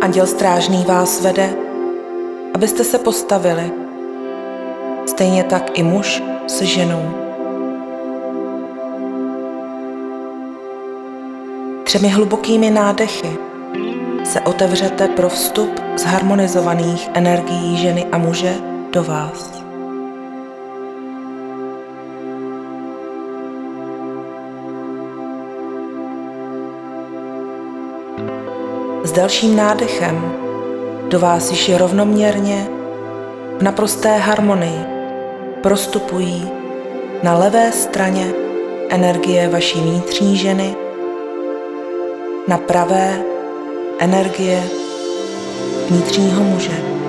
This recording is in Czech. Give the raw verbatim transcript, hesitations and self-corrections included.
Anděl strážný vás vede, abyste se postavili. Stejně tak i muž se ženou. Třemi hlubokými nádechy se otevřete pro vstup zharmonizovaných energií ženy a muže do vás. S dalším nádechem do vás již rovnoměrně v naprosté harmonii prostupují na levé straně energie vaší vnitřní ženy, na pravé energie vnitřního muže.